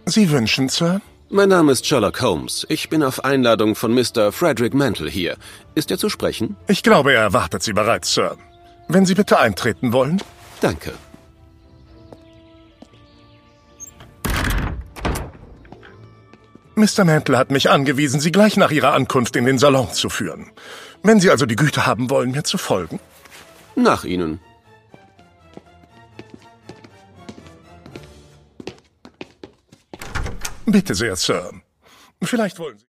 Sie wünschen, Sir? Mein Name ist Sherlock Holmes. Ich bin auf Einladung von Mr. Frederick Mantle hier. Ist er zu sprechen? Ich glaube, er erwartet Sie bereits, Sir. Wenn Sie bitte eintreten wollen. Danke. Mr. Mantle hat mich angewiesen, Sie gleich nach Ihrer Ankunft in den Salon zu führen. Wenn Sie also die Güte haben wollen, mir zu folgen. Nach Ihnen. Bitte sehr, Sir. Vielleicht wollen Sie...